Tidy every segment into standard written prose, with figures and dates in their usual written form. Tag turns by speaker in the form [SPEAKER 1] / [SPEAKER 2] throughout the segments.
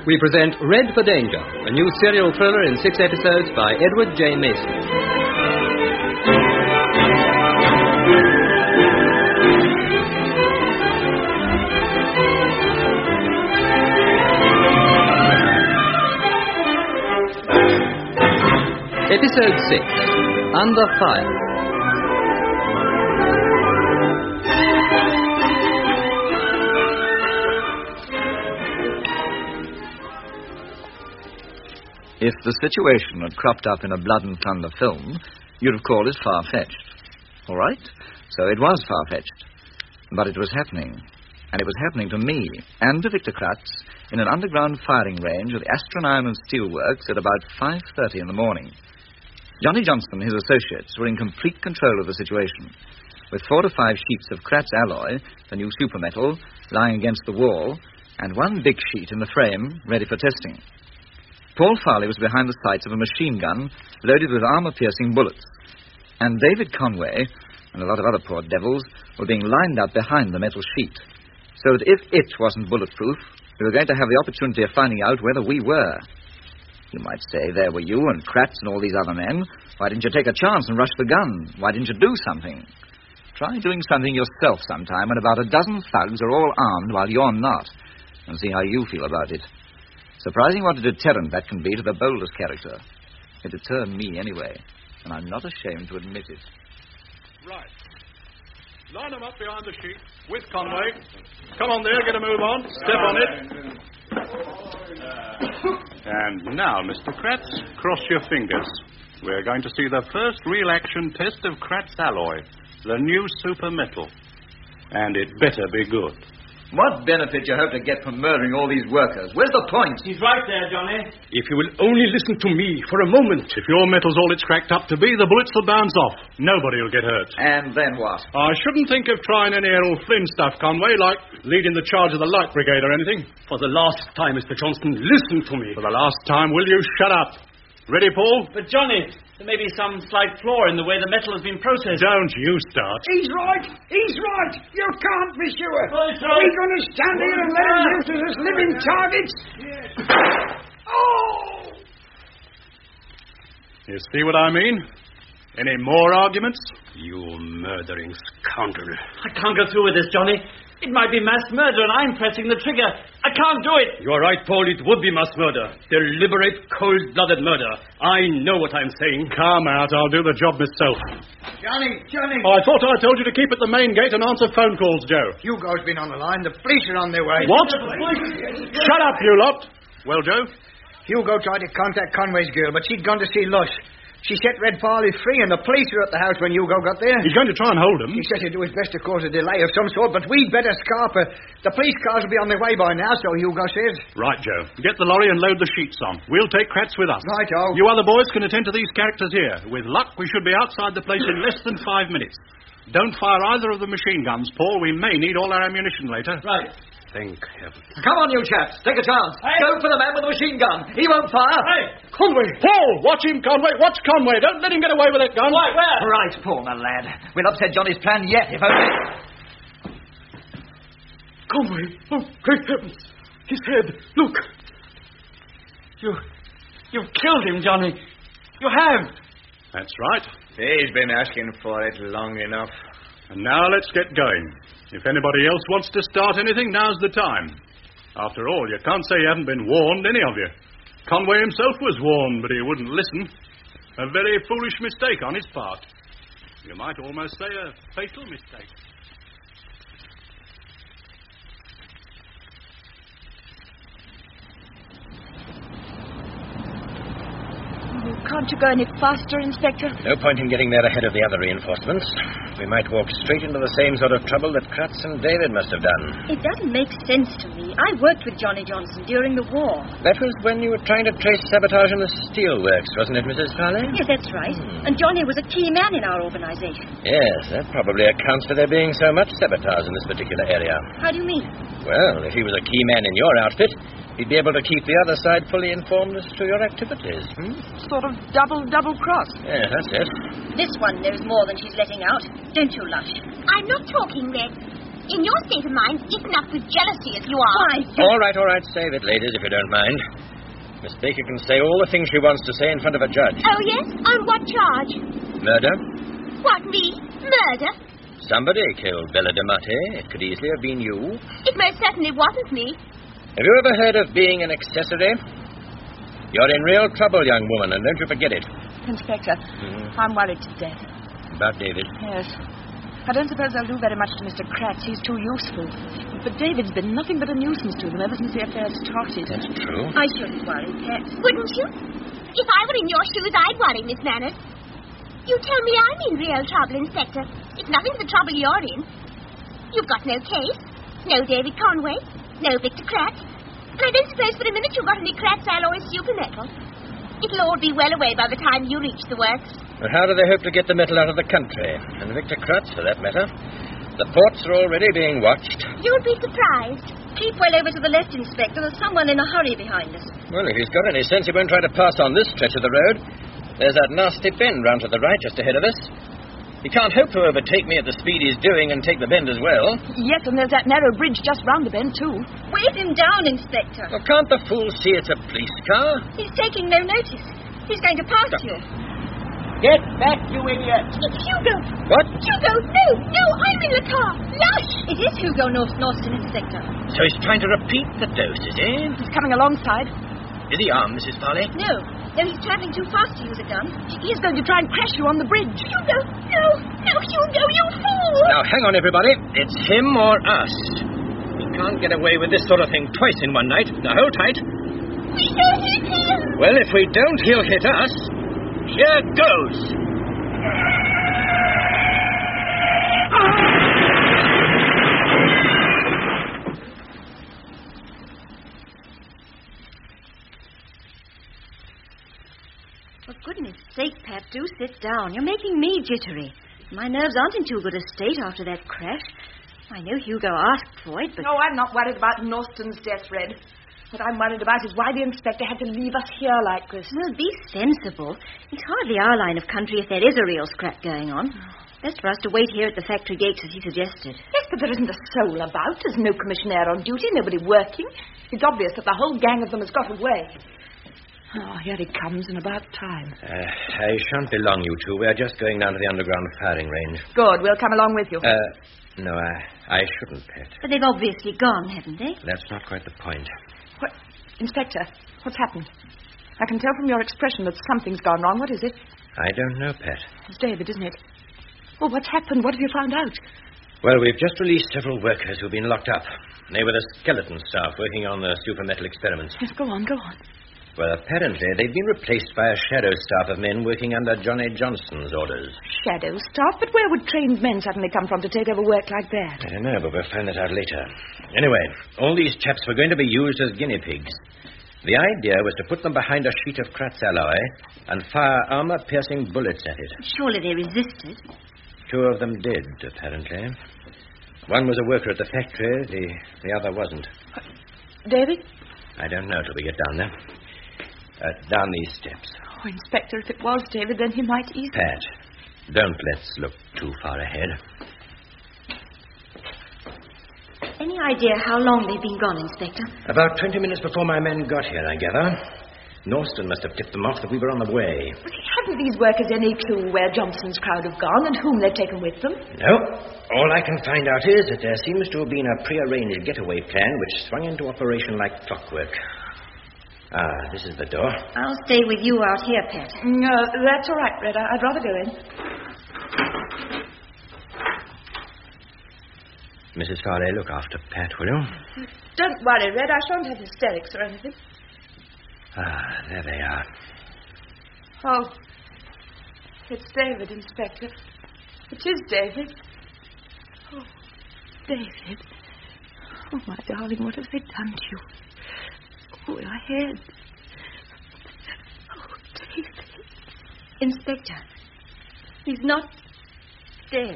[SPEAKER 1] we present Red for Danger, a new serial thriller in 6 episodes by Edward J. Mason. Episode 6, Under Fire.
[SPEAKER 2] If the situation had cropped up in a Blood and Thunder film, you'd have called it far-fetched. All right, so it was far-fetched. But it was happening. And it was happening to me and to Victor Kratz in an underground firing range of the Astron Iron and Steel Works at about 5:30 in the morning. Johnny Johnston and his associates were in complete control of the situation, with 4 to 5 sheets of Kratz alloy, the new super metal, lying against the wall, and one big sheet in the frame ready for testing. Paul Farley was behind the sights of a machine gun loaded with armor-piercing bullets, and David Conway and a lot of other poor devils were being lined up behind the metal sheet, so that if it wasn't bulletproof, we were going to have the opportunity of finding out whether we were. You might say, there were you and Kratz and all these other men. Why didn't you take a chance and rush the gun? Why didn't you do something? Try doing something yourself sometime when about a dozen thugs are all armed while you're not, and see how you feel about it. Surprising what a deterrent that can be to the boldest character. It deterred me anyway, and I'm not ashamed to admit it.
[SPEAKER 3] Right. Line them up behind the sheet with Conway. Come on there, get a move on. Step on it. And now, Mr. Kratz, cross your fingers. We're going to see the first real action test of Kratz alloy, the new super metal. And it better be good.
[SPEAKER 2] What benefit you hope to get from murdering all these workers? Where's the point?
[SPEAKER 4] He's right there, Johnny.
[SPEAKER 3] If you will only listen to me for a moment. If your metal's all it's cracked up to be, the bullets will bounce off. Nobody will get hurt.
[SPEAKER 2] And then what?
[SPEAKER 3] I shouldn't think of trying any Errol Flynn stuff, Conway, like leading the charge of the Light Brigade or anything. For the last time, Mr. Johnston, listen to me. For the last time, will you shut up? Ready, Paul?
[SPEAKER 4] But, Johnny, there may be some slight flaw in the way the metal has been processed.
[SPEAKER 3] Don't you start.
[SPEAKER 5] He's right. He's right. You can't be sure.
[SPEAKER 4] Oh, he's right.
[SPEAKER 5] Are we going to stand here and let him use us as living targets? Yes. Oh!
[SPEAKER 3] You see what I mean? Any more arguments? You murdering scoundrel.
[SPEAKER 4] I can't go through with this, Johnny. It might be mass murder, and I'm pressing the trigger. I can't do it.
[SPEAKER 3] You're right, Paul. It would be mass murder. Deliberate, cold-blooded murder. I know what I'm saying. Come out. I'll do the job myself.
[SPEAKER 5] Johnny.
[SPEAKER 3] Oh, I thought I told you to keep at the main gate and answer phone calls, Joe.
[SPEAKER 5] Hugo's been on the line. The police are on their way.
[SPEAKER 3] What? Shut up, you lot. Well, Joe?
[SPEAKER 5] Hugo tried to contact Conway's girl, but she'd gone to see Lush. She set Red Farley free, and the police were at the house when Hugo got there.
[SPEAKER 3] He's going to try and hold him.
[SPEAKER 5] He says he'd do his best to cause a delay of some sort, but we'd better scarp her. The police cars will be on their way by now, so Hugo says.
[SPEAKER 3] Right, Joe. Get the lorry and load the sheets on. We'll take Kratz with us.
[SPEAKER 5] Righto.
[SPEAKER 3] You other boys can attend to these characters here. With luck, we should be outside the place in less than 5 minutes. Don't fire either of the machine guns, Paul. We may need all our ammunition later.
[SPEAKER 4] Right.
[SPEAKER 3] Thank heaven.
[SPEAKER 2] Come on, you chaps. Take a chance.
[SPEAKER 4] Hey.
[SPEAKER 2] Go for the man with the machine gun. He won't fire.
[SPEAKER 4] Hey!
[SPEAKER 3] Conway! Paul! Watch him, Conway. Watch Conway. Don't let him get away with that gun.
[SPEAKER 4] Why, where?
[SPEAKER 2] Right, Paul, my lad. We'll upset Johnny's plan yet, if only...
[SPEAKER 3] Conway! Oh, great heavens! His head. Look.
[SPEAKER 4] You've killed him, Johnny. You have.
[SPEAKER 3] That's right.
[SPEAKER 6] He's been asking for it long enough.
[SPEAKER 3] And now let's get going. If anybody else wants to start anything, now's the time. After all, you can't say you haven't been warned, any of you. Conway himself was warned, but he wouldn't listen. A very foolish mistake on his part. You might almost say a fatal mistake.
[SPEAKER 7] Can't you go any faster, Inspector?
[SPEAKER 8] No point in getting there ahead of the other reinforcements. We might walk straight into the same sort of trouble that Kratz and David must have done.
[SPEAKER 7] It doesn't make sense to me. I worked with Johnny Johnston during the war.
[SPEAKER 8] That was when you were trying to trace sabotage in the steel works, wasn't it, Mrs. Farley?
[SPEAKER 7] Yes, that's right. And Johnny was a key man in our organization.
[SPEAKER 8] Yes, that probably accounts for there being so much sabotage in this particular area.
[SPEAKER 7] How do you mean?
[SPEAKER 8] Well, if he was a key man in your outfit, he'd be able to keep the other side fully informed as to your activities.
[SPEAKER 7] Sort of double cross.
[SPEAKER 8] Yes, that's it.
[SPEAKER 7] This one knows more than she's letting out. Don't you, Lush?
[SPEAKER 9] I'm not talking, Red.
[SPEAKER 7] In your state of mind, eaten up with jealousy as you are.
[SPEAKER 8] All right, save it, ladies, if you don't mind. Miss Baker can say all the things she wants to say in front of a judge.
[SPEAKER 7] Oh, yes? On what charge?
[SPEAKER 8] Murder.
[SPEAKER 7] What, me? Murder?
[SPEAKER 8] Somebody killed Bella D'Amate. It could easily have been you.
[SPEAKER 7] It most certainly wasn't me.
[SPEAKER 8] Have you ever heard of being an accessory? You're in real trouble, young woman, and don't you forget it.
[SPEAKER 9] Inspector, I'm worried to death.
[SPEAKER 8] About David?
[SPEAKER 9] Yes. I don't suppose I'll do very much to Mr. Kratz. He's too useful. But David's been nothing but a nuisance to them ever since the affair started.
[SPEAKER 8] That's true.
[SPEAKER 7] I shouldn't worry, Pet. Wouldn't you? If I were in your shoes, I'd worry, Miss Manners. You tell me I'm in real trouble, Inspector. It's nothing to the trouble you're in. You've got no case, no David Conway, no Victor Kratz, and I don't suppose for a minute you've got any Kratz alloy super metal. It'll all be well away by the time you reach the works.
[SPEAKER 8] But how do they hope to get the metal out of the country? And Victor Kratz, for that matter. The ports are already being watched.
[SPEAKER 7] You'd be surprised.
[SPEAKER 9] Keep well over to the left, Inspector. There's someone in a hurry behind us.
[SPEAKER 8] Well, if he's got any sense, he won't try to pass on this stretch of the road. There's that nasty bend round to the right just ahead of us. He can't hope to overtake me at the speed he's doing and take the bend as well.
[SPEAKER 9] Yes, and there's that narrow bridge just round the bend, too.
[SPEAKER 7] Wave him down, Inspector.
[SPEAKER 8] Well, can't the fool see it's a police car?
[SPEAKER 7] He's taking no notice. He's going to pass you.
[SPEAKER 8] Get back, you idiot!
[SPEAKER 7] It's Hugo.
[SPEAKER 8] What?
[SPEAKER 7] Hugo, no, I'm in the car. Lush!
[SPEAKER 9] It is Hugo Norton, Inspector.
[SPEAKER 8] So he's trying to repeat the dose, is he?
[SPEAKER 9] He's coming alongside.
[SPEAKER 8] Is he armed, Mrs. Farley?
[SPEAKER 9] No, he's travelling too fast to use a gun. He's going to try and crash you on the bridge.
[SPEAKER 7] Hugo, no, Hugo, you fool!
[SPEAKER 8] Now, hang on, everybody. It's him or us. He can't get away with this sort of thing twice in one night. Now, hold tight.
[SPEAKER 7] We don't hit him!
[SPEAKER 8] Well, if we don't, he'll hit us. Here goes.
[SPEAKER 7] For goodness sake, Pat, do sit down. You're making me jittery. My nerves aren't in too good a state after that crash. I know Hugo asked for it, but...
[SPEAKER 9] No, I'm not worried about Norton's death, Red. What I'm worried about is why the inspector had to leave us here like this.
[SPEAKER 7] Well, be sensible. It's hardly our line of country if there is a real scrap going on. Best for us to wait here at the factory gates as he suggested.
[SPEAKER 9] Yes, but there isn't a soul about. There's no commissionaire on duty, nobody working. It's obvious that the whole gang of them has got away. Oh, here he comes in about time.
[SPEAKER 8] I shan't be long, you two. We're just going down to the underground firing range.
[SPEAKER 9] Good, we'll come along with you.
[SPEAKER 8] No, I shouldn't, Pet.
[SPEAKER 7] But they've obviously gone, haven't they?
[SPEAKER 8] That's not quite the point.
[SPEAKER 9] What? Inspector, what's happened? I can tell from your expression that something's gone wrong. What is it?
[SPEAKER 8] I don't know, Pet.
[SPEAKER 9] It's David, isn't it? Well, what's happened? What have you found out?
[SPEAKER 8] Well, we've just released several workers who've been locked up. They were the skeleton staff working on the super metal experiments.
[SPEAKER 9] Yes, go on.
[SPEAKER 8] Well, apparently they've been replaced by a shadow staff of men working under Johnny Johnson's orders.
[SPEAKER 9] Shadow staff? But where would trained men suddenly come from to take over work like that?
[SPEAKER 8] I don't know, but we'll find that out later. Anyway, all these chaps were going to be used as guinea pigs. The idea was to put them behind a sheet of Kratz alloy and fire armor-piercing bullets at it.
[SPEAKER 7] Surely they resisted.
[SPEAKER 8] 2 of them did, apparently. One was a worker at the factory, the other wasn't.
[SPEAKER 9] David?
[SPEAKER 8] I don't know till we get down there. Down these steps.
[SPEAKER 9] Oh, Inspector, if it was David, then he might easily...
[SPEAKER 8] Pat, don't let's look too far ahead.
[SPEAKER 7] Any idea how long they've been gone, Inspector?
[SPEAKER 8] About 20 minutes before my men got here, I gather. Norston must have tipped them off that we were on the way.
[SPEAKER 9] But hadn't these workers any clue where Johnson's crowd have gone and whom they've taken with them?
[SPEAKER 8] No. All I can find out is that there seems to have been a prearranged getaway plan which swung into operation like clockwork. This is the door.
[SPEAKER 7] I'll stay with you out here, Pat.
[SPEAKER 9] No, that's all right, Red. I'd rather go in.
[SPEAKER 8] Mrs. Farley, look after Pat, will you?
[SPEAKER 9] Don't worry, Red. I shan't have hysterics or anything.
[SPEAKER 8] There they are.
[SPEAKER 9] Oh, it's David, Inspector. It is David. Oh, David. Oh, my darling, what have they done to you? Oh, your head. Oh, David.
[SPEAKER 7] Inspector, he's not dead.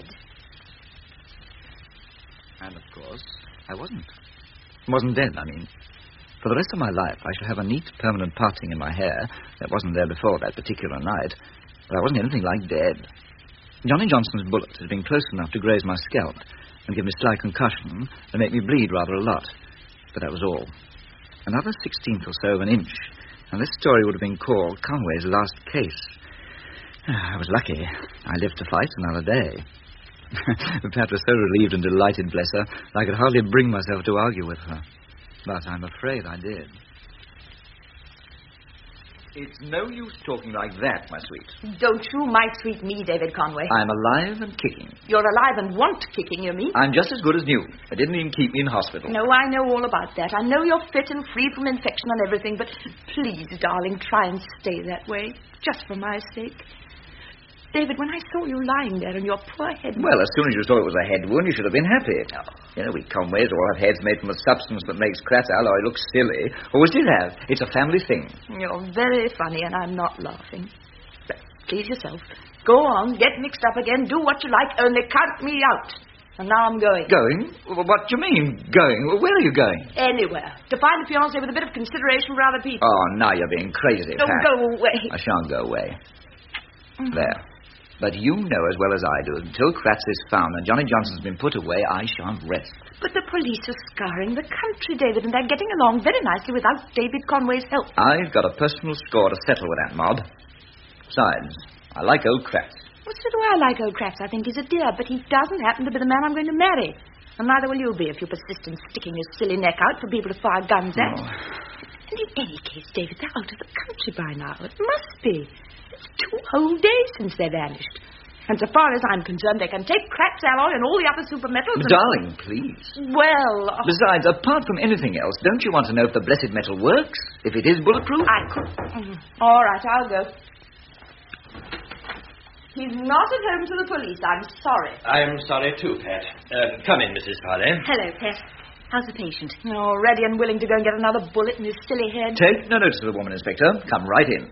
[SPEAKER 2] And, of course, I wasn't. Wasn't dead, I mean. For the rest of my life, I shall have a neat, permanent parting in my hair that wasn't there before that particular night. But I wasn't anything like dead. Johnny Johnson's bullet had been close enough to graze my scalp and give me a slight concussion and make me bleed rather a lot. But that was all. Another 1/16 or so of an inch, and this story would have been called Conway's last case. I was lucky. I lived to fight another day. Pat was so relieved and delighted, bless her, I could hardly bring myself to argue with her. But I'm afraid I did. It's no use talking like that, my sweet.
[SPEAKER 9] Don't you my sweet me, David Conway.
[SPEAKER 2] I'm alive and kicking.
[SPEAKER 9] You're alive and want kicking, you mean?
[SPEAKER 2] I'm just as good as new. It didn't even keep me in hospital.
[SPEAKER 9] No, I know all about that. I know you're fit and free from infection and everything, but please, darling, try and stay that way, just for my sake. David, when I saw you lying there on your poor head...
[SPEAKER 2] Well, as soon as you saw it was a head wound, you should have been happy. Oh. You know, we Conways all have heads made from a substance that makes Kratz alloy look silly. Always did have. It's a family thing.
[SPEAKER 9] You're very funny, and I'm not laughing. But please yourself. Go on, get mixed up again, do what you like, only count me out. And now I'm going.
[SPEAKER 2] Going? What do you mean, going? Where are you going?
[SPEAKER 9] Anywhere. To find a fiancé with a bit of consideration for other people.
[SPEAKER 2] Oh, now you're being crazy,
[SPEAKER 9] Don't
[SPEAKER 2] Pat.
[SPEAKER 9] go away.
[SPEAKER 2] I shan't go away. There. But you know as well as I do, until Kratz is found and Johnny Johnson's been put away, I shan't rest.
[SPEAKER 9] But the police are scouring the country, David, and they're getting along very nicely without David Conway's help.
[SPEAKER 2] I've got a personal score to settle with that mob. Besides, I like old Kratz.
[SPEAKER 9] Well, so do I like old Kratz. I think he's a dear, but he doesn't happen to be the man I'm going to marry. And neither will you be if you persist in sticking your silly neck out for people to fire guns at. And in any case, David, they're out of the country by now. It must be. It's 2 whole days since they vanished. And so far as I'm concerned, they can take Kratz alloy and all the other super metals and...
[SPEAKER 2] Darling, please.
[SPEAKER 9] Well...
[SPEAKER 2] Besides, apart from anything else, don't you want to know if the blessed metal works? If it is bulletproof?
[SPEAKER 9] I could... All right, I'll go. He's not at home to the police. I'm sorry.
[SPEAKER 8] I'm sorry too, Pat. Come in, Mrs. Farley.
[SPEAKER 7] Hello, Pat. How's the patient?
[SPEAKER 9] Oh, ready and willing to go and get another bullet in his silly head.
[SPEAKER 2] Take no notice of the woman, Inspector. Come right in.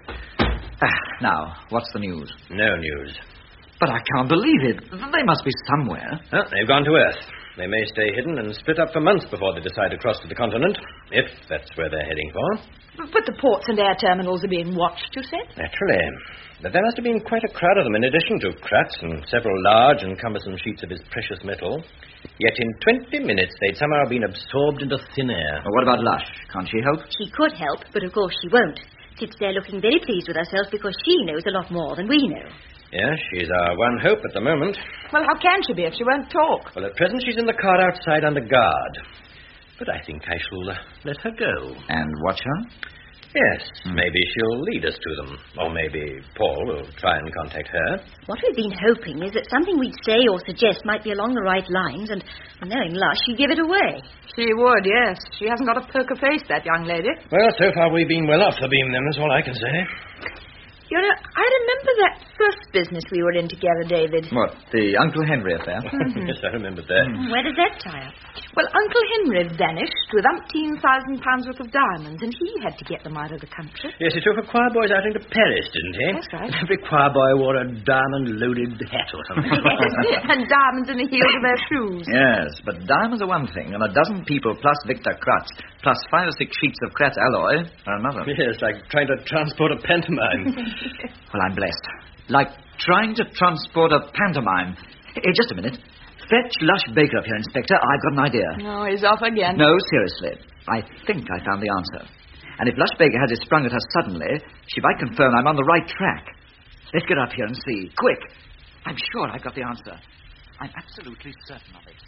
[SPEAKER 2] Now, what's the news?
[SPEAKER 8] No news.
[SPEAKER 2] But I can't believe it. They must be somewhere.
[SPEAKER 8] Well, they've gone to Earth. They may stay hidden and split up for months before they decide to cross to the continent, if that's where they're heading for.
[SPEAKER 9] But the ports and air terminals are being watched, you said?
[SPEAKER 8] Naturally. But there must have been quite a crowd of them, in addition to Kratz and several large and cumbersome sheets of his precious metal. Yet in 20 minutes, they'd somehow been absorbed into thin air.
[SPEAKER 2] Well, what about Lush? Can't she help?
[SPEAKER 7] She could help, but of course she won't. Sits there looking very pleased with herself because she knows a lot more than we know.
[SPEAKER 8] Yes, she's our one hope at the moment.
[SPEAKER 9] Well, how can she be if she won't talk?
[SPEAKER 8] Well, at present she's in the car outside under guard. But I think I shall let her go.
[SPEAKER 2] And watch her?
[SPEAKER 8] Yes, maybe she'll lead us to them. Or maybe Paul will try and contact her.
[SPEAKER 7] What we've been hoping is that something we'd say or suggest might be along the right lines, and knowing Lush, she'd give it away.
[SPEAKER 9] She would, yes. She hasn't got a poker face, that young lady.
[SPEAKER 8] Well, so far we've been well off the beam, then, that's all I can say.
[SPEAKER 9] You know, I remember that first business we were in together, David.
[SPEAKER 2] What, the Uncle Henry affair?
[SPEAKER 8] Yes, I remember that.
[SPEAKER 7] Where does that tie up?
[SPEAKER 9] Well, Uncle Henry vanished with £18,000 worth of diamonds, and he had to get them out of the country.
[SPEAKER 8] Yes, he took a choir boy's outing to Paris, didn't he?
[SPEAKER 9] That's right.
[SPEAKER 8] Every choir boy wore a diamond-loaded hat or something.
[SPEAKER 9] And diamonds in the heels of their shoes.
[SPEAKER 2] Yes, but diamonds are one thing, and a dozen people plus Victor Kratz, plus 5 or 6 sheets of Kratz alloy are another.
[SPEAKER 8] Yes, like trying to transport a pantomime.
[SPEAKER 2] Well, I'm blessed. Like trying to transport a pantomime. Hey, just a minute. Fetch Lush Baker up here, Inspector. I've got an idea.
[SPEAKER 9] Oh, he's off again.
[SPEAKER 2] No, seriously. I think I found the answer. And if Lush Baker has it sprung at her suddenly, she might confirm I'm on the right track. Let's get up here and see. Quick. I'm sure I've got the answer. I'm absolutely certain of it.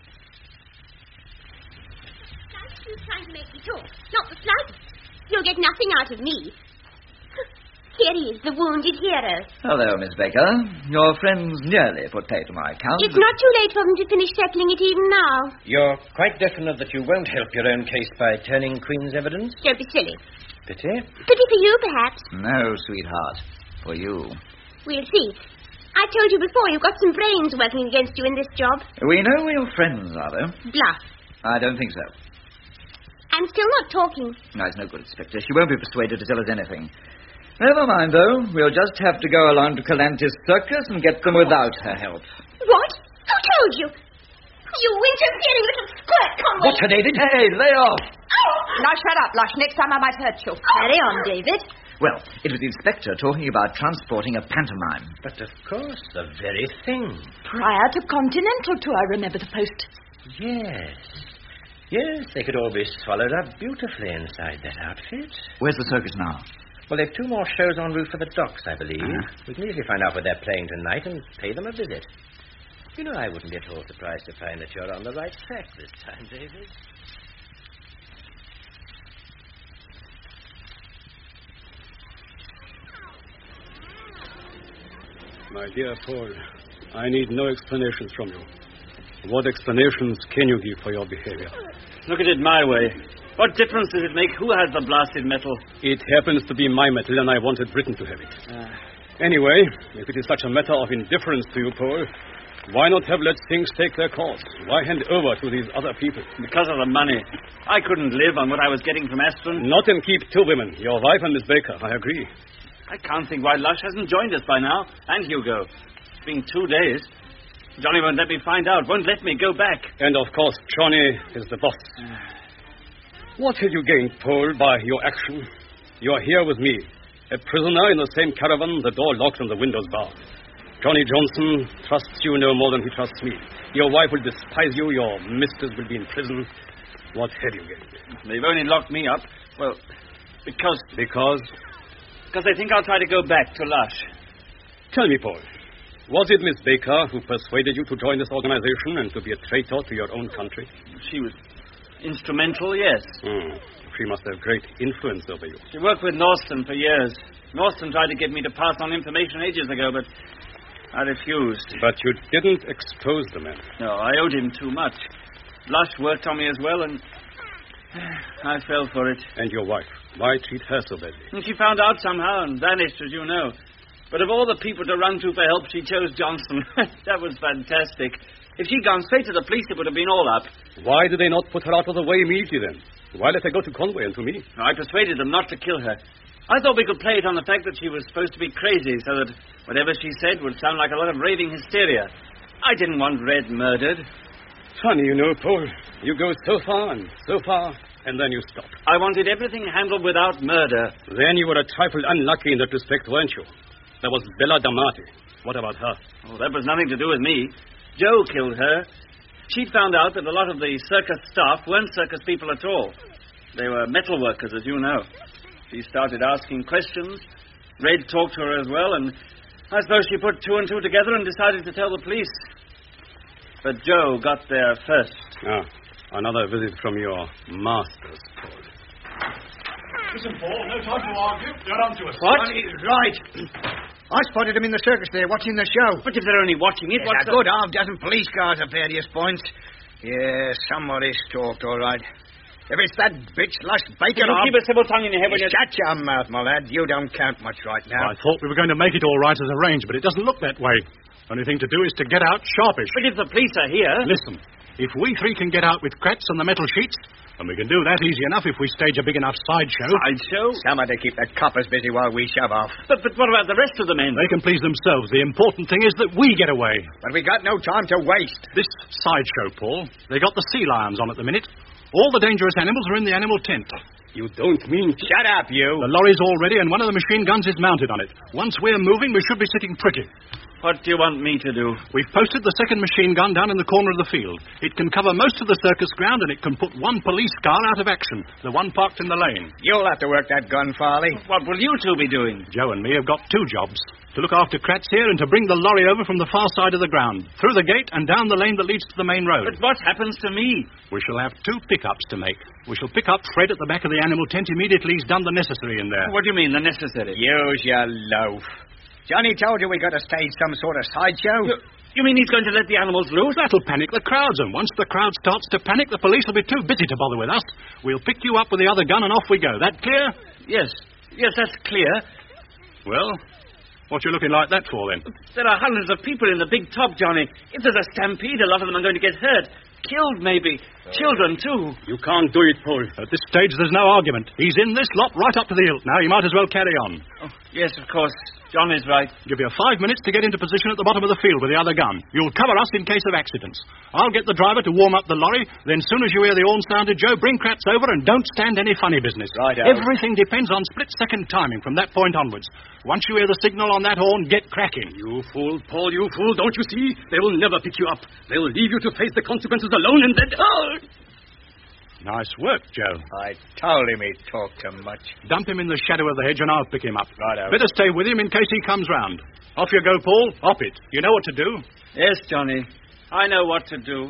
[SPEAKER 7] You're trying to make me talk. Not the slightest. You'll get nothing out of me. Here he is, the wounded hero.
[SPEAKER 2] Hello, Miss Baker. Your friends nearly put pay to my account.
[SPEAKER 7] It's not too late for them to finish settling it even now.
[SPEAKER 8] You're quite definite that you won't help your own case by turning Queen's evidence?
[SPEAKER 7] Don't be silly.
[SPEAKER 8] Pity?
[SPEAKER 7] Pity for you, perhaps.
[SPEAKER 2] No, sweetheart. For you.
[SPEAKER 7] We'll see. I told you before, you've got some brains working against you in this job.
[SPEAKER 2] We know we're your friends, are they?
[SPEAKER 7] Bluff.
[SPEAKER 2] I don't think so.
[SPEAKER 7] I'm still not talking.
[SPEAKER 2] No, it's no good, Inspector. She won't be persuaded to tell us anything. Never mind, though. We'll just have to go along to Calantis Circus and get them without her help.
[SPEAKER 7] What? Who told you? You interfering little squirt, Conway.
[SPEAKER 2] What's her, David? Hey, lay off.
[SPEAKER 7] Oh.
[SPEAKER 9] Now, shut up, Lush. Next time I might hurt you.
[SPEAKER 7] Carry on, David.
[SPEAKER 2] Well, it was the inspector talking about transporting a pantomime.
[SPEAKER 8] But of course, the very thing.
[SPEAKER 9] Prior to Continental tour, I remember the post.
[SPEAKER 8] Yes. Yes, they could all be swallowed up beautifully inside that outfit.
[SPEAKER 2] Where's the circus now?
[SPEAKER 8] Well, they've 2 more shows en route for the docks, I believe. We can easily find out what they're playing tonight and pay them a visit. You know, I wouldn't be at all surprised to find that you're on the right track this time, David.
[SPEAKER 10] My dear Paul, I need no explanations from you. What explanations can you give for your behavior?
[SPEAKER 4] Look at it my way. What difference does it make who has the blasted metal?
[SPEAKER 10] It happens to be my metal, and I wanted Britain to have it. Anyway, if it is such a matter of indifference to you, Paul, why not have let things take their course? Why hand over to these other people?
[SPEAKER 4] Because of the money. I couldn't live on what I was getting from Aston.
[SPEAKER 10] Not and keep 2 women, your wife and Miss Baker, I agree.
[SPEAKER 4] I can't think why Lush hasn't joined us by now, and Hugo. It's been 2 days. Johnny won't let me find out, won't let me go back.
[SPEAKER 10] And, of course, Johnny is the boss. What have you gained, Paul, by your action? You are here with me, a prisoner in the same caravan, the door locked and the windows barred. Johnny Johnson trusts you no more than he trusts me. Your wife will despise you, your mistress will be in prison. What have you gained?
[SPEAKER 4] They've only locked me up, well, because...
[SPEAKER 10] Because?
[SPEAKER 4] Because they think I'll try to go back to Lush.
[SPEAKER 10] Tell me, Paul, was it Miss Baker who persuaded you to join this organization and to be a traitor to your own country?
[SPEAKER 4] She was instrumental, yes.
[SPEAKER 10] She must have great influence over you.
[SPEAKER 4] She worked with Norston for years. Norston tried to get me to pass on information ages ago, but I refused.
[SPEAKER 10] But you didn't expose the man.
[SPEAKER 4] No, I owed him too much. Lush worked on me as well, and I fell for it.
[SPEAKER 10] And your wife? Why treat her so badly?
[SPEAKER 4] And she found out somehow and vanished, as you know. But of all the people to run to for help, she chose Johnson. That was fantastic. If she'd gone straight to the police, it would have been all up.
[SPEAKER 10] Why did they not put her out of the way immediately then? Why let her go to Conway and to me?
[SPEAKER 4] I persuaded them not to kill her. I thought we could play it on the fact that she was supposed to be crazy, so that whatever she said would sound like a lot of raving hysteria. I didn't want Red murdered.
[SPEAKER 10] Funny, you know, Paul. You go so far, and then you stop.
[SPEAKER 4] I wanted everything handled without murder.
[SPEAKER 10] Then you were a trifle unlucky in that respect, weren't you? There was Bella D'Amati. What about her?
[SPEAKER 4] Oh, that was nothing to do with me. Joe killed her. She'd found out that a lot of the circus staff weren't circus people at all. They were metal workers, as you know. She started asking questions. Red talked to her as well, and I suppose she put 2 and 2 together and decided to tell the police. But Joe got there first.
[SPEAKER 10] Ah, another visit from your masters, Paul.
[SPEAKER 3] Listen, Paul, no time to argue. Get on to us.
[SPEAKER 5] What? Right. I spotted him in the circus there, watching the show.
[SPEAKER 4] But if they're only watching it, what's
[SPEAKER 5] a good half-dozen police cars at various points. Yeah, somebody's talked, all right. If it's that bitch Lush Baker...
[SPEAKER 4] You keep a civil tongue in your head when you...
[SPEAKER 5] Shut your mouth, my lad. You don't count much right now.
[SPEAKER 3] I thought we were going to make it all right as arranged, but it doesn't look that way. Only thing to do is to get out sharpish.
[SPEAKER 4] But if the police are here...
[SPEAKER 3] Listen, if we 3 can get out with Kratz and the metal sheets, and we can do that easy enough if we stage a big enough sideshow.
[SPEAKER 4] Sideshow?
[SPEAKER 5] Somebody keep the coppers busy while we shove off.
[SPEAKER 4] But what about the rest of the men?
[SPEAKER 3] They can please themselves. The important thing is that we get away.
[SPEAKER 5] But we got no time to waste.
[SPEAKER 3] This sideshow, Paul, they got the sea lions on at the minute. All the dangerous animals are in the animal tent.
[SPEAKER 10] You don't mean...
[SPEAKER 5] Shut up, you.
[SPEAKER 3] The lorry's all ready, and one of the machine guns is mounted on it. Once we're moving, we should be sitting pretty.
[SPEAKER 4] What do you want me to do?
[SPEAKER 3] We've posted the second machine gun down in the corner of the field. It can cover most of the circus ground, and it can put 1 police car out of action, the one parked in the lane.
[SPEAKER 5] You'll have to work that gun, Farley.
[SPEAKER 4] What will you 2 be doing?
[SPEAKER 3] Joe and me have got 2 jobs. To look after Kratz here and to bring the lorry over from the far side of the ground, through the gate and down the lane that leads to the main road.
[SPEAKER 4] But what happens to me?
[SPEAKER 3] We shall have 2 pickups to make. We shall pick up Fred at the back of the animal tent immediately he's done the necessary in there.
[SPEAKER 4] What do you mean, the necessary?
[SPEAKER 5] Use your loaf. Johnny told you we got to stage some sort of sideshow.
[SPEAKER 4] You mean he's going to let the animals loose?
[SPEAKER 3] That'll panic the crowds, and once the crowd starts to panic, the police will be too busy to bother with us. We'll pick you up with the other gun and off we go. That clear?
[SPEAKER 4] Yes. Yes, that's clear.
[SPEAKER 3] Well, what you looking like that for, then?
[SPEAKER 4] There are hundreds of people in the big top, Johnny. If there's a stampede, a lot of them are going to get hurt. Killed, maybe. Children, too.
[SPEAKER 10] You can't do it, Paul.
[SPEAKER 3] At this stage, there's no argument. He's in this lot right up to the hilt now. You might as well carry on.
[SPEAKER 4] Oh, yes, of course. Johnny's right.
[SPEAKER 3] Give you 5 minutes to get into position at the bottom of the field with the other gun. You'll cover us in case of accidents. I'll get the driver to warm up the lorry, then soon as you hear the horn sounded, Joe, bring Kratz over and don't stand any funny business.
[SPEAKER 10] Right,
[SPEAKER 3] Everything depends on split-second timing from that point onwards. Once you hear the signal on that horn, get cracking.
[SPEAKER 10] You fool, Paul, you fool. Don't you see? They will never pick you up. They will leave you to face the consequences alone and then...
[SPEAKER 3] Nice work, Joe.
[SPEAKER 5] I told him he'd talk too much.
[SPEAKER 3] Dump him in the shadow of the hedge and I'll pick him up.
[SPEAKER 5] Righto.
[SPEAKER 3] Better stay with him in case he comes round. Off you go, Paul. Hop it. You know what to do.
[SPEAKER 4] Yes, Johnny. I know what to do.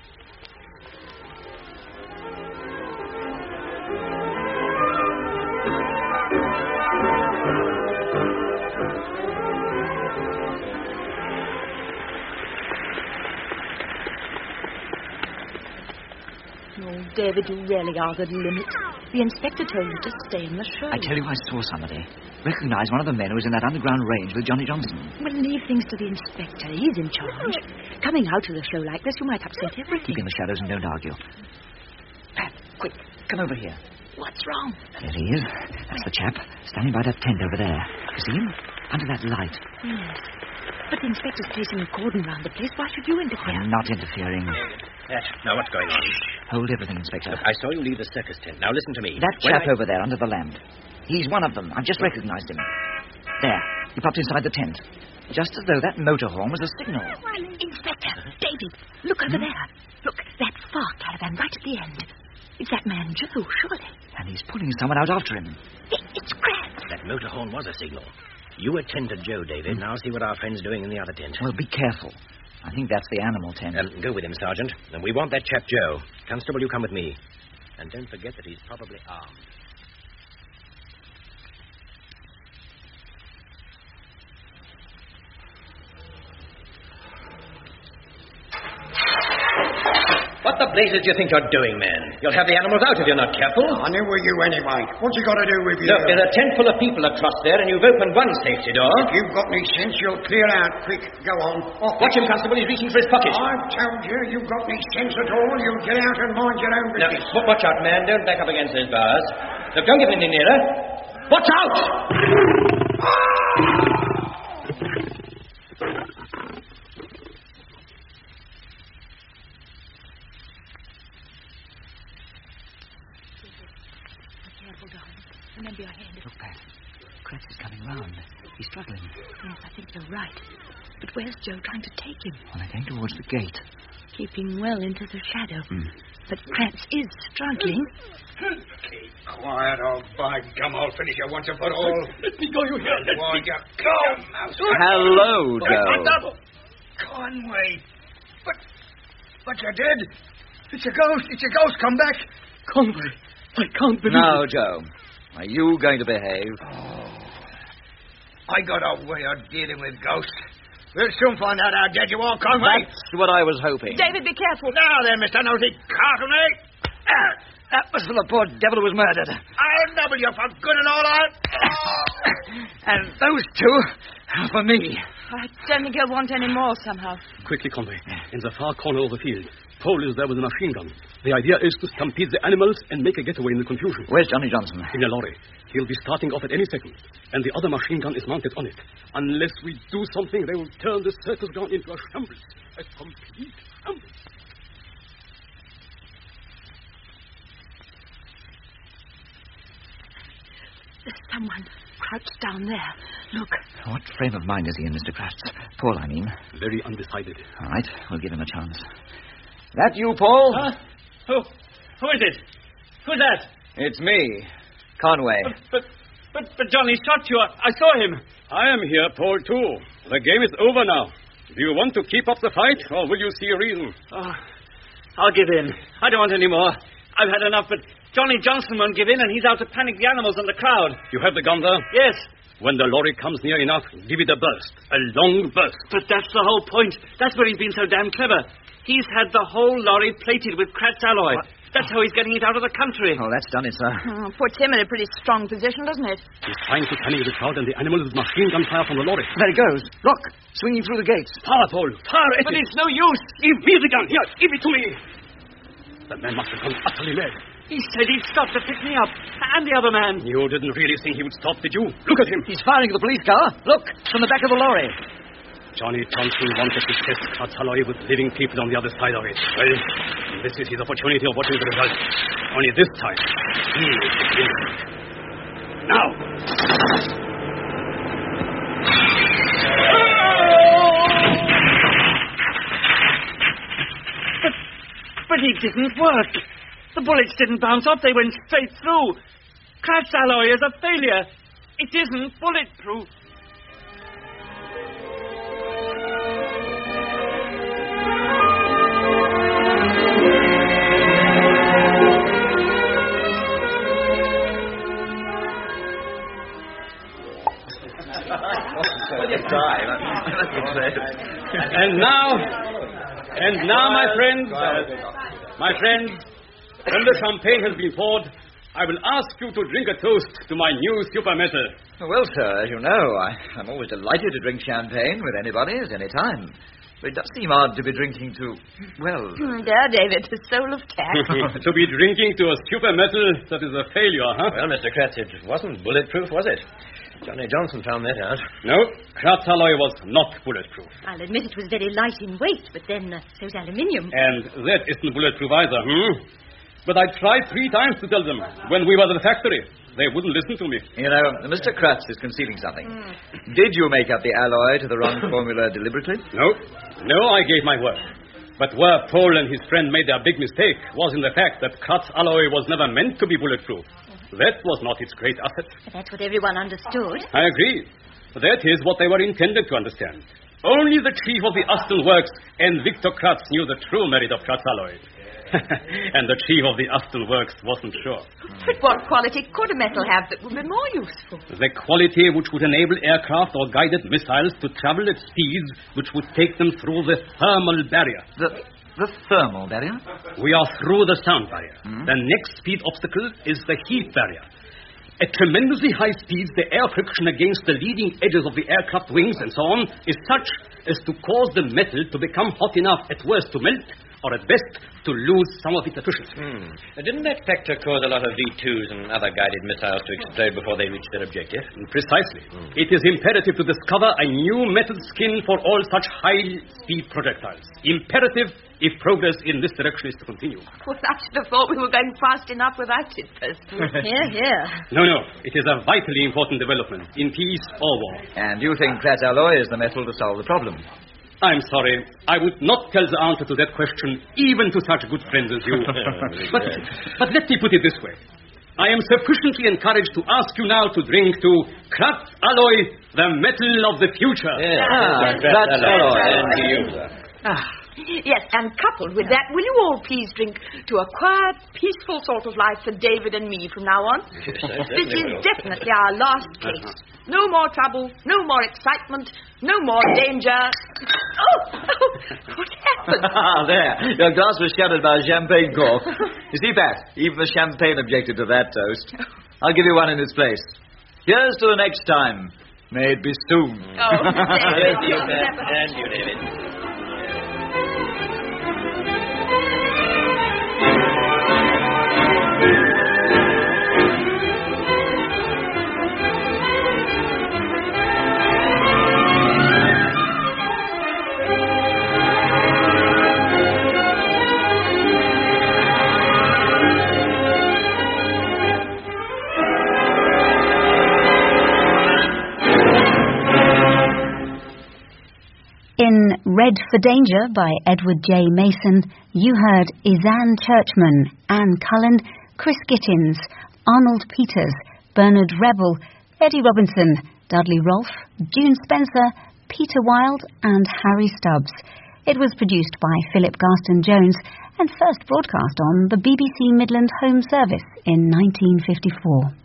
[SPEAKER 9] Oh, David, you really are the limit. The inspector told you to stay in the show.
[SPEAKER 2] I tell you, I saw somebody. Recognized one of the men who was in that underground range with Johnny Johnson.
[SPEAKER 9] Well, leave things to the inspector. He's in charge. Coming out to the show like this, you might upset everything.
[SPEAKER 2] Keep in the shadows and don't argue. Pat, quick, come over here.
[SPEAKER 9] What's wrong?
[SPEAKER 2] There he is. That's the chap, standing by that tent over there. You see him? Under that light.
[SPEAKER 9] Yes. But the inspector's placing a cordon round the place. Why should you interfere?
[SPEAKER 2] I'm not interfering.
[SPEAKER 8] Now, what's going on?
[SPEAKER 2] Hold everything, Inspector.
[SPEAKER 8] Look, I saw you leave the circus tent. Now, listen to me.
[SPEAKER 2] That chap over there under the lamp. He's one of them. I've just recognized him. There. He popped inside the tent. Just as though that motor horn was a signal.
[SPEAKER 9] Inspector, David, look over there. Look, that far caravan right at the end. It's that man Joe, surely.
[SPEAKER 2] And he's pulling someone out after him.
[SPEAKER 9] It's Kratz.
[SPEAKER 8] That motor horn was a signal. You attend to Joe, David. Now see what our friend's doing in the other tent.
[SPEAKER 2] Well, be careful. I think that's the animal tent.
[SPEAKER 8] Go with him, Sergeant. And we want that chap Joe. Constable, you come with me. And don't forget that he's probably armed. What the blazes do you think you're doing, man? You'll have the animals out if you're not careful.
[SPEAKER 5] I knew were you anyway. What's he got to do with you?
[SPEAKER 8] Look, there's a tent full of people across there, and you've opened one safety door.
[SPEAKER 5] If you've got any sense, you'll clear out quick. Go on.
[SPEAKER 8] Watch him, Constable. He's reaching for his pocket.
[SPEAKER 5] I've told you, you've got any sense at all, you get out and mind your own business.
[SPEAKER 8] Now, watch out, man. Don't back up against those bars. Look, don't get any nearer. Watch out!
[SPEAKER 9] Remember your head.
[SPEAKER 2] Look, Pat. Kratz is coming round. He's struggling.
[SPEAKER 9] Yes, I think you're right. But where's Joe trying to take him?
[SPEAKER 2] Well, they're going towards the gate.
[SPEAKER 9] Keeping well into the shadow. But Kratz is struggling.
[SPEAKER 5] Keep quiet, old by gum, I'll finish you once and for all.
[SPEAKER 10] Let me go, you hear?
[SPEAKER 5] Why, you go, mouse.
[SPEAKER 2] Hello, Joe.
[SPEAKER 5] Conway. But you're dead. It's a ghost. It's a ghost. Come back.
[SPEAKER 10] Conway, I can't believe
[SPEAKER 2] Now,
[SPEAKER 10] it.
[SPEAKER 2] Joe, are you going to behave?
[SPEAKER 5] I got a way of dealing with ghosts. We'll soon find out how dead you are, Conway.
[SPEAKER 2] That's what I was hoping.
[SPEAKER 9] David, be careful.
[SPEAKER 5] Now then, Mr. Nosey Cartony.
[SPEAKER 2] That was for the poor devil who was murdered.
[SPEAKER 5] I'll double you for good and all right.
[SPEAKER 2] And those two are for me.
[SPEAKER 9] I don't think he'll want any more somehow.
[SPEAKER 10] Quickly, Conway. In the far corner of the field, Paul is there with a machine gun. The idea is to stampede the animals and make a getaway in the confusion.
[SPEAKER 2] Where's Johnny Johnson?
[SPEAKER 10] In a lorry. He'll be starting off at any second. And the other machine gun is mounted on it. Unless we do something, they will turn the circus ground into a shambles. A complete shambles.
[SPEAKER 9] There's someone crouched down there. Look.
[SPEAKER 2] What frame of mind is he in, Mr. Kratz? Paul, I mean.
[SPEAKER 10] Very undecided.
[SPEAKER 2] All right, we'll give him a chance. That you, Paul?
[SPEAKER 4] Huh? Who is it? Who's that?
[SPEAKER 2] It's me, Conway.
[SPEAKER 4] But Johnny shot you. I saw him.
[SPEAKER 10] I am here, Paul, too. The game is over now. Do you want to keep up the fight, or will you see a reason?
[SPEAKER 4] Oh, I'll give in. I don't want any more. I've had enough, but Johnny Johnson won't give in, and he's out to panic the animals and the crowd.
[SPEAKER 10] You have the gun there?
[SPEAKER 4] Yes.
[SPEAKER 10] When the lorry comes near enough, give it a burst. A long burst.
[SPEAKER 4] But that's the whole point. That's where he's been so damn clever. He's had the whole lorry plated with Kratz alloy. What? That's how he's getting it out of the country.
[SPEAKER 2] Oh, that's done it, sir.
[SPEAKER 9] Puts him in a pretty strong position, doesn't it?
[SPEAKER 10] He's trying to panic the crowd and the animals with machine gun fire from the lorry.
[SPEAKER 2] There he goes. Look, swinging through the gates.
[SPEAKER 10] Fire, Paul. Fire at
[SPEAKER 4] But
[SPEAKER 10] it.
[SPEAKER 4] it's no use.
[SPEAKER 10] Give me the gun. Here, give it to me. The man must have gone utterly mad.
[SPEAKER 4] He said he'd stop to pick me up. And the other man.
[SPEAKER 10] You didn't really think he would stop, did you? Look at him.
[SPEAKER 2] He's firing at the police car. Look, from the back of the lorry.
[SPEAKER 10] Johnny Thompson wanted to test Kratz Alloy with living people on the other side of it. Well, this is his opportunity of watching the result. Only this time, he is the winner. Now!
[SPEAKER 4] But it didn't work. The bullets didn't bounce off. They went straight through. Kratz Alloy is a failure. It isn't bulletproof.
[SPEAKER 10] And now, my friends, when the champagne has been poured, I will ask you to drink a toast to my new super metal.
[SPEAKER 2] Well, sir, as you know, I'm always delighted to drink champagne with anybody at any time. But it does seem odd to be drinking to, well...
[SPEAKER 9] There, David, the soul of cat.
[SPEAKER 10] To be drinking to a super metal that is a failure, huh?
[SPEAKER 8] Well, Mr. Kratz, it wasn't bulletproof, was it? Johnny Johnson found that out.
[SPEAKER 10] No, Kratz Alloy was not bulletproof.
[SPEAKER 9] I'll admit it was very light in weight, but then so's aluminium.
[SPEAKER 10] And that isn't bulletproof either, But I tried 3 times to tell them when we were at the factory. They wouldn't listen to me.
[SPEAKER 2] You know, Mr. Kratz is concealing something. Did you make up the alloy to the wrong formula deliberately?
[SPEAKER 10] No, I gave my word. But where Paul and his friend made their big mistake was in the fact that Kratz Alloy was never meant to be bulletproof. That was not its great asset.
[SPEAKER 9] But that's what everyone understood.
[SPEAKER 10] I agree. That is what they were intended to understand. Only the chief of the Aston Works and Victor Kratz knew the true merit of Kratz Alloy. And the chief of the Aston Works wasn't sure.
[SPEAKER 9] But what quality could a metal have that would be more useful?
[SPEAKER 10] The quality which would enable aircraft or guided missiles to travel at speeds which would take them through the thermal barrier.
[SPEAKER 2] The thermal barrier?
[SPEAKER 10] We are through the sound barrier. The next speed obstacle is the heat barrier. At tremendously high speeds, the air friction against the leading edges of the aircraft wings and so on is such as to cause the metal to become hot enough at worst to melt, or at best to lose some of its efficiency.
[SPEAKER 8] Didn't that factor cause a lot of V-2s and other guided missiles to explode before they reached their objective?
[SPEAKER 10] Precisely. It is imperative to discover a new metal skin for all such high-speed projectiles. Imperative if progress in this direction is to continue.
[SPEAKER 9] Well, I should have thought we were going fast enough without it, personally. Here.
[SPEAKER 10] No. It is a vitally important development in peace or war.
[SPEAKER 2] And you think Kratz Alloy is the metal to solve the problem?
[SPEAKER 10] I'm sorry. I would not tell the answer to that question, even to such good friends as you. But let me put it this way. I am sufficiently encouraged to ask you now to drink to Kratz Alloy, the metal of the future.
[SPEAKER 8] Kratz Alloy. And to you, sir.
[SPEAKER 9] Yes, and coupled with that, will you all please drink to a quiet, peaceful sort of life for David and me from now on? This is definitely our last case. No more trouble, no more excitement, no more danger. Oh, what happened?
[SPEAKER 2] There. Your glass was shattered by a champagne cork. You see, Pat, even the champagne objected to that toast. I'll give you one in its place. Here's to the next time. May it be soon.
[SPEAKER 9] Oh,
[SPEAKER 8] Thank you, Pat. And you, David.
[SPEAKER 11] In Red for Danger by Edward J. Mason, you heard Izanne Churchman, Anne Cullen, Chris Gittins, Arnold Peters, Bernard Rebel, Eddie Robinson, Dudley Rolfe, June Spencer, Peter Wilde and Harry Stubbs. It was produced by Philip Garston-Jones and first broadcast on the BBC Midland Home Service in 1954.